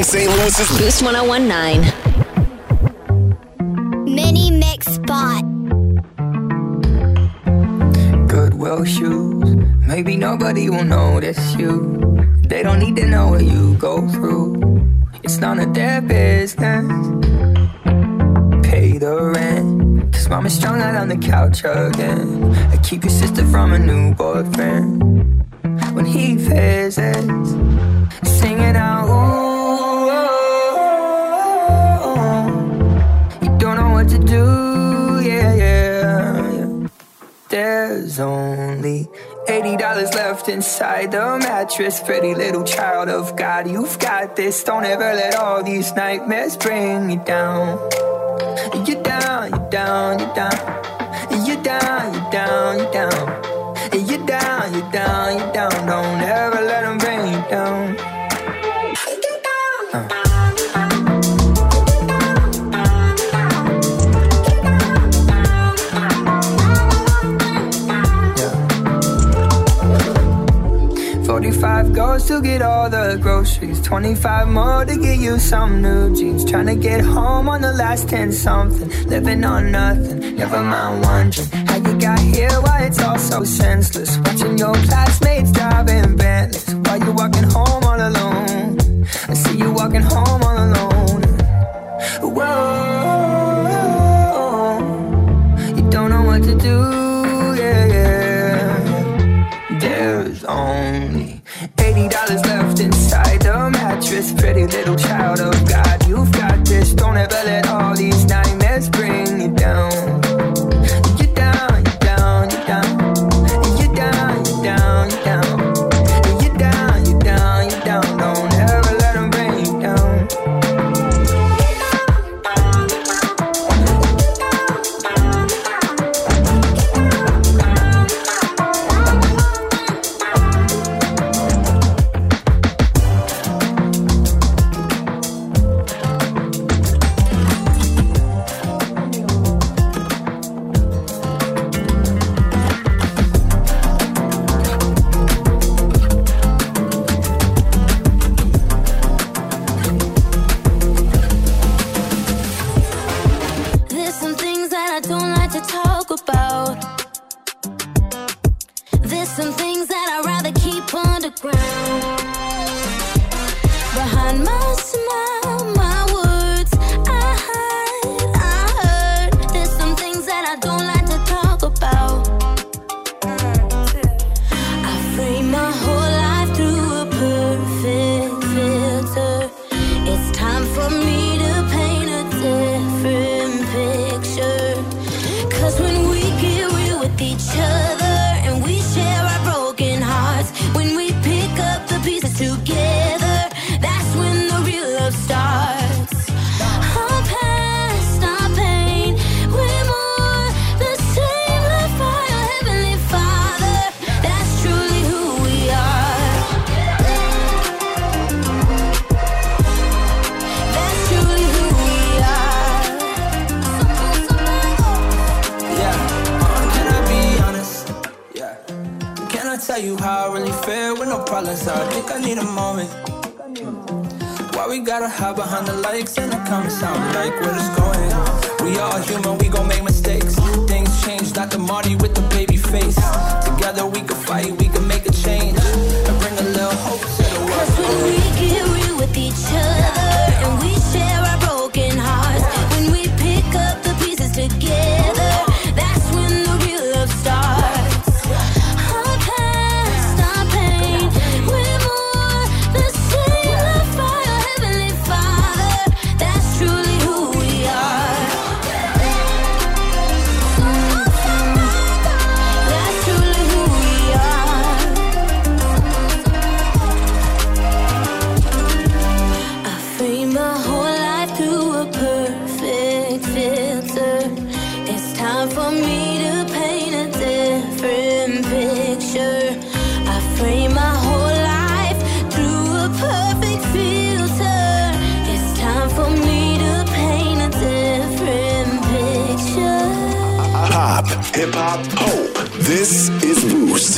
Powering St. Louis's Boost 1019. Mini Mix Spot. Goodwill shoes. Maybe nobody will notice you. They don't need to know what you go through. It's none of their business. Pay the rent, 'cause mama's strung out on the couch again. I keep your sister from a new boyfriend. When he visits, singing out, ooh, you don't know what to do, yeah, yeah, yeah. There's only $80 left inside the mattress. Pretty little child of God, you've got this. Don't ever let all these nightmares bring you down. You're down, you're down, you're down. You're down, you're down, you're down. You're down, you're down, you're down. Don't ever let them bring you down. 45 goes to get all the groceries, 25 more to get you some new jeans. Trying to get home on the last 10 something, living on nothing, never mind wondering how you got here, why it's all so senseless. Watching your classmates driving Bentleys while you walking home all alone. I see you walking home all alone. Whoa, you don't know what to do, yeah, yeah. There's only $80 left inside the mattress. Pretty little child of God, you've got this. Don't ever let all these nightmares bring you down. You're down, you're down, you're down. You're down, you're down, you're down. You're down, you're down, you're down. Don't ever let them bring you down. Hide behind the likes and the comments sound like where it's going. We all human, we gon' make mistakes. Things change, not the Marty with the baby face. Together we can fight, we can make a change and bring a little hope to the world. 'Cause when we get real with each other and we share our broken hearts, when we pick up the pieces together, that's when the real love starts. Our past, our pain, we're more the same. Love for our Heavenly Father, that's truly who we are. That's truly who we are. I frame my whole life through a perfect filter. It's time for me to paint a different picture. I frame my whole life through a perfect filter. It's time for me to paint a different picture. Pop, hip hop, hope. This is Boost.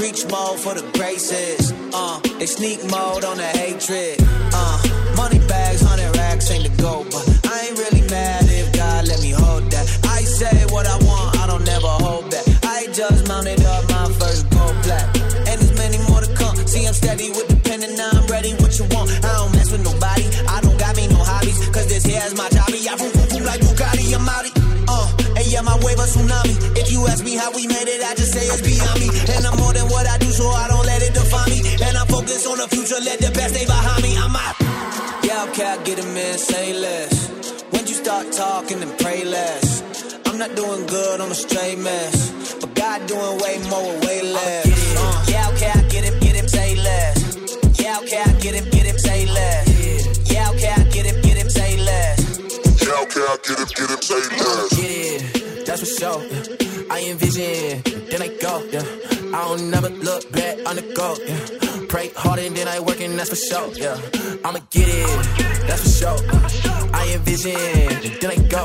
preach mode for the graces. They sneak mode on the hatred. Money bags, 100 racks ain't the goal, but I ain't really mad if God let me hold that. I say what I want, I don't never hold back. I just mounted up my first gold plaque, and there's many more to come. See, I'm steady with the pen and now I'm ready. What you want? I don't mess with nobody. I don't got me no hobbies, cause this here is my jobby. I boom like Bugatti, I'm outie. And yeah, my wave a tsunami. If you ask me how we made it, I just say it's beyond me. And I'm more than what I do, so I don't let it define me. And I'm focused on the future, let the best stay behind me. I'm out. Yeah, okay, I get him in, say less. When you start talking, then pray less. I'm not doing good, I'm a straight mess. But God doing way more, way less. Yeah, okay, I get him, say less. Yeah, okay, I get him, say less. Yeah, okay, I get him, say less. Yeah, okay, I get him, say less. Get it, that's for sure. Yeah. I envision, then I go. Yeah. I don't never look back on the go. Yeah. Pray harder than I work, and that's for sure. Yeah. I'ma get it, that's for sure. I envision, then I go.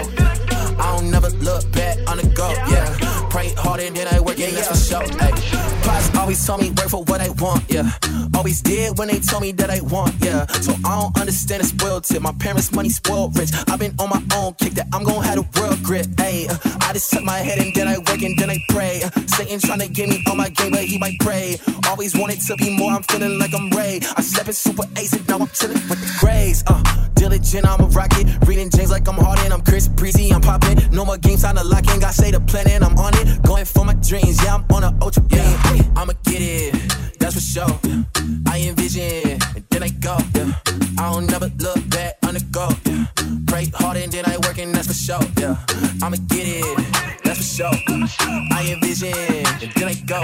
I don't never look back on the go. Yeah. Pray harder than I work, and that's for sure. Ay. Pops always told me work for what I want. Yeah. Always did when they told me that I want. Yeah. So I don't understand the spoiled tip. My parents' money spoiled rich. I've been on my own kick that I'm gon' have the world grip. Ay. I just tuck my head and then I work and then I pray. Satan tryna get me on my game, but he might pray. Always wanted to be more, I'm feeling like I'm Ray. I slept in Super Ace and now I'm chillin' with the Grays. Diligent, I'm a rocket. Reading James like I'm Harden. I'm Chris Breezy, I'm poppin'. No more games, time to lock in. Got say the plan and I'm on it. Going for my dreams, yeah, I'm on a ultra beam. Yeah. I'ma get it, that's for sure. I envision, and then I go. Yeah. I don't never look back on the go. Yeah. Pray harder and then I work, and that's for sure. Yeah. I'ma get it, that's for sure. I envision, and then I go.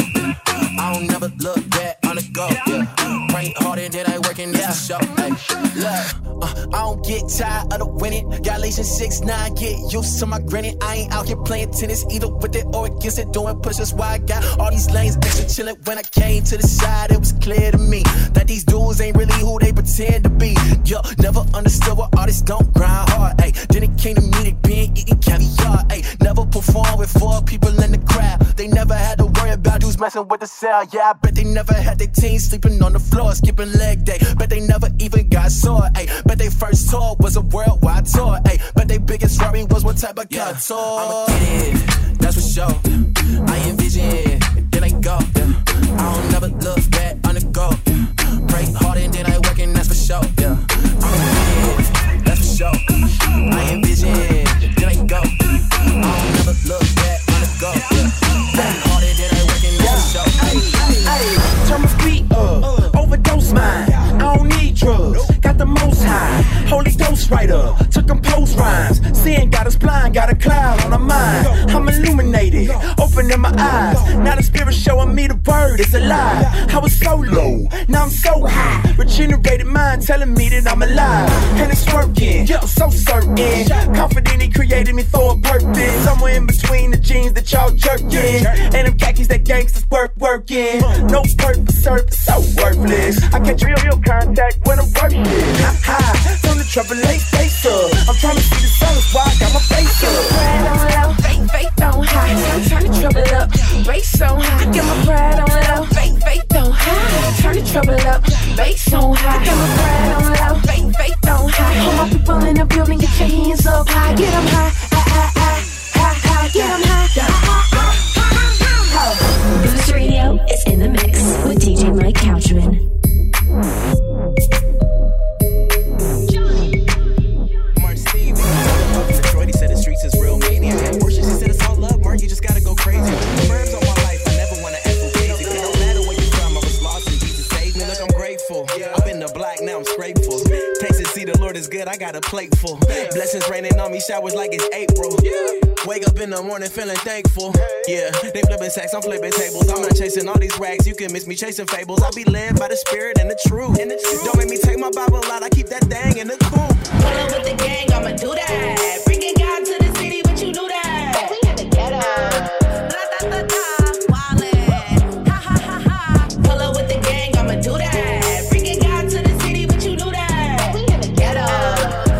I don't never look back on the go. Yeah. Pray harder and then I work, and that's for sure. Hey, look, I don't get tired of the winning. Galatians 6:9, get used to my grinning. I ain't out here playing tennis either with it or against it. Doing pushes why I got all these lanes extra chillin'. When I came to the side, it was clear to me that these dudes ain't really who they pretend to be. Yo, never understood why artists don't grind hard. Ay, then it came to me, they been eating caviar. Ay, never performed with 4 people in the crowd. They never had to worry about dudes messing with the cell. Yeah, I bet they never had their team sleeping on the floor, skipping leg day. Bet they never even got sore. Ay, bet they first tour was a worldwide tour. Ay, bet they biggest worry was what type of car tour. I'ma get it, that's for sure. I envision, and then I go. Yeah. I don't never look back on the go. Yeah. Pray harder and then I work, and that's for sure. Yeah. I'ma get it, that's for sure. I envision, and then I go. I don't never look back on the go. Yeah. Pray harder and then I work, and that's for sure. Ay, turn my feet up, overdose mine. I don't need drugs, got the most high. Holy Ghost writer, took compose rhymes. Sin got us blind, got a cloud on our mind. I'm illuminated, opening my eyes. Now the spirit showing me the word is alive. I was so low, now I'm so high. Regenerated mind telling me that I'm alive. And it's working, I'm so certain. Confident he created me for a purpose. Somewhere in between the jeans that y'all jerking. And them khakis that gangsters working. No purpose, so worthless. I catch real contact when I'm working. From the trouble late face up. I'm trying to see the sun, that's why I got my face up. Pride on low, faith on high. Turn the trouble up, bass on high. Get my pride on low, faith on high. Turn the trouble up, bass on high. Get my pride on low, faith on high. All my people in the building, get your hands up high. Get 'em high, high, get 'em high. Boost Radio is in the mix with DJ Mike Couchman. Mark Steve, Detroit, he said the streets is real mania. Portia, she said it's all love, Mark, you just gotta go crazy. The verbs on my life, I never wanna act fugazi. It don't matter where you from, I was lost and Jesus saved me. Look, I'm grateful. I've been the black, now I'm grateful. Taste and see the Lord is good, I got a plate full. Blessings raining on me, showers like it's April. Wake up in the morning feeling thankful. Yeah, they flipping sacks, I'm flipping tables. I'm not chasing all these rags, you can miss me chasing fables. I be led by the spirit and the truth. Don't make me take my Bible out, I keep that thing in the coop. Pull up with the gang, I'ma do that. Bringing God to the city, but you knew that. We had to get up. Wildin'. Ha ha ha ha. Pull up with the gang, I'ma do that. Bringing God to the city, but you knew that. We had to get up.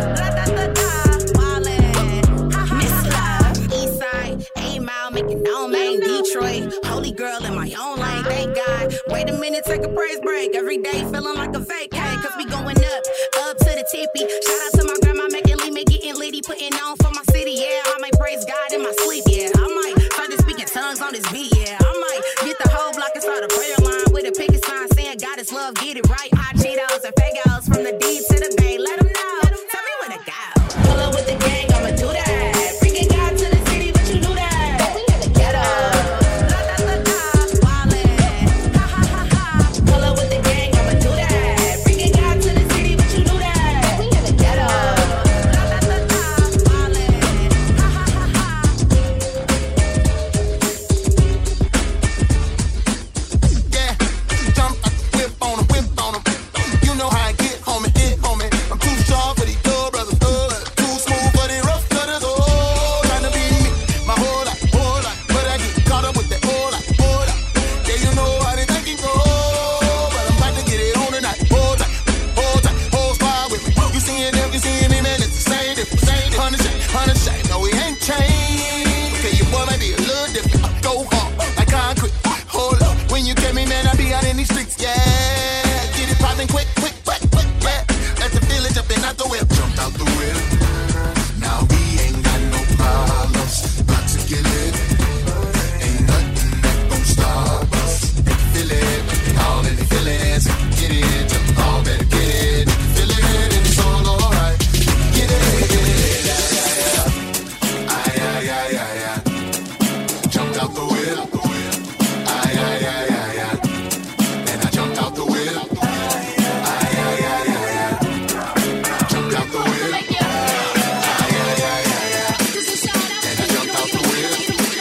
Wildin'. Ha ha ha. East side, 8 Mile, making known, man. Detroit. Holy girl in my own lane, thank God. Wait a minute, take a praise break. Every day feeling like a vacay, cause we going up to the tippy. Shout out to my grandma making me getting litty, putting on for my city, yeah. I might praise God in my sleep, yeah. I might start to speaking tongues on this beat, yeah. I might get the whole block and start a prayer line with a picket sign saying God is love, get it right. Hot Cheetos and Fagos from the D to the Bay. Let them know, tell me where to go. Pull up with the gang, I'ma do that. Bringing God to the city, but you knew that. We in the ghetto. La da da da, wildin'. Ha ha ha ha. Pull up with the gang, I'ma do that. Bringing God to the city, but you knew that. We in the ghetto. La da da da, wildin'. Ha ha ha ha. Yeah, jump out the whip on 'em, whip on 'em. You know how I get, homie, hit, homie. I'm too sharp for these dub brothers, too smooth for these rough cutters, trying to be me, my whole life, but I get caught up with that whole life. Yeah, you know how they think it go, but I'm about to get it on tonight. Hold tight, whole squad with me. You seeing me, man, it's the same difference. 100 shades, no, we ain't changed. Okay, your boy might be a little different. Go hard, like concrete. Hold up, when you get me, man, I be out in these streets, yeah. Get it poppin' quick, yeah. Let the village up and out the whip. Jumped out the whip. Now we ain't got no problems. About to get it. Ain't nothing that gon' stop us. They can feel it, all in the feelings. Get it, all better get it. Feel it, and it's all alright. Get it, yeah. Jumped out the whip. And I jumped out the whip. Jumped out the whip. And I jumped out the whip.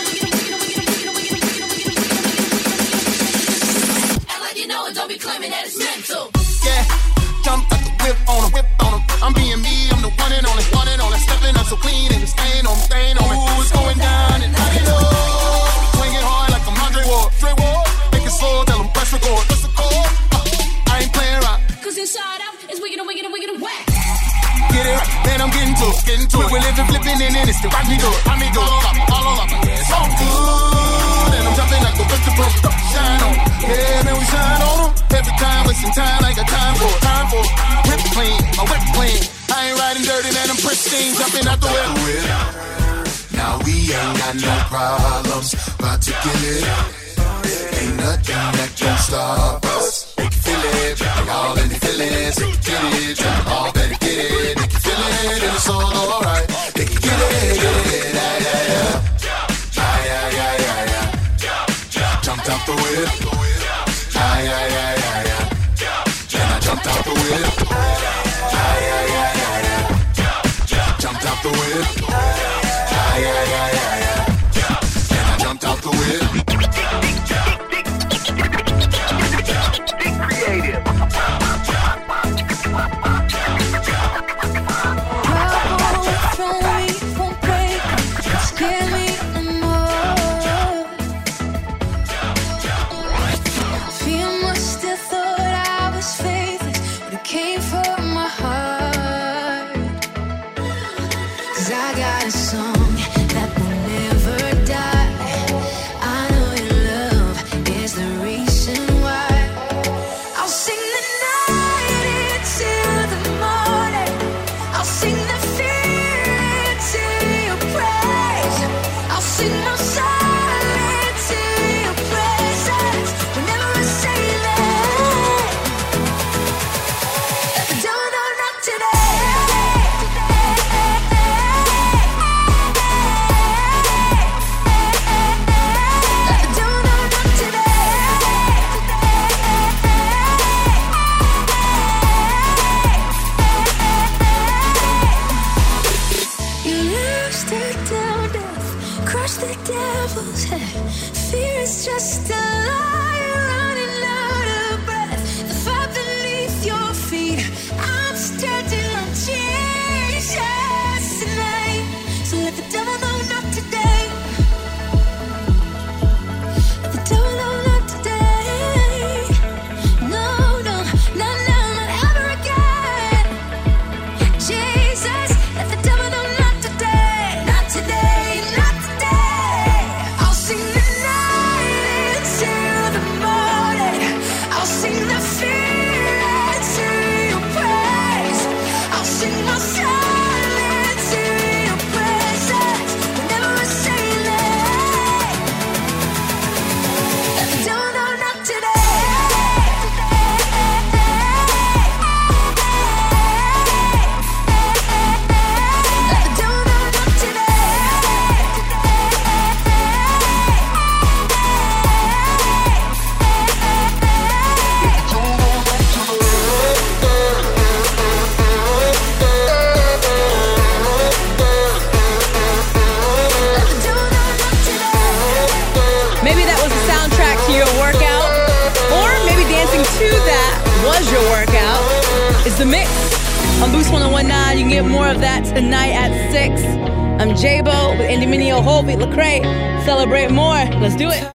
Act like you know it, don't be claiming that it's mental. Yeah, jumped out the whip on 'em. I'm being me, I'm the one and only. Stepping up so clean and the stain on me. Ooh, it's going down and I know. Swinging hard like I'm Andre Ward. Make it slow, tell 'em press record. I ain't playing around. Cause inside out is wicked and whack. Get it right, man, I'm getting to it. We're living, flipping, and in it. Still watch me do it. All over. It's all good. And I'm jumping like the rest of them. Shine on 'em. Yeah, man, we shine on 'em. Every time, wasting time, I ain't got time for it. Whip clean, my whip clean. I ain't riding dirty, man, I'm pristine. Jumping out the whip. Now we ain't got no problems. About to get it. Ain't nothing that can stop us. They can feel it, all in the feelings. They can get it, all better get it. They can feel it, and it's all alright. They can get it, yeah. Jumped out the whip. And I jumped out the whip. Jumped out the whip. And I jumped out the whip. Creative. I got a song that will The Mix on Boost 101.9. You can get more of that tonight at 6. I'm J-Bo with Andy Mineo, Holbeat, Lecrae. Celebrate more. Let's do it.